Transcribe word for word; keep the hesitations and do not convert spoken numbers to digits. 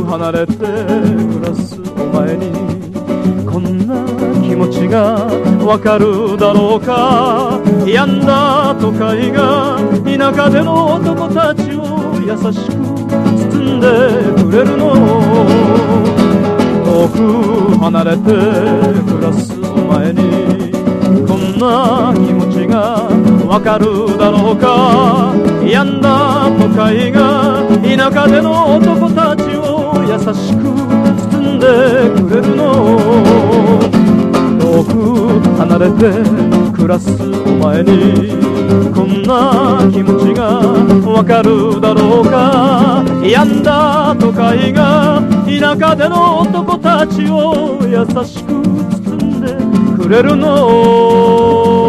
離れて暮らすお前にこんな気持ちがわかるだろうか。病んだ都会が田舎での男たちを優しく包んでくれるの。遠く離れて暮らすお前にこんな気持ちがわかるだろうか。病んだ都会が田舎での男たちを優しく包んでくれるの。遠く離れて暮らすお前にこんな気持ちがわかるだろうか。病んだ都会が田舎での男たちを優しく包んでくれるの。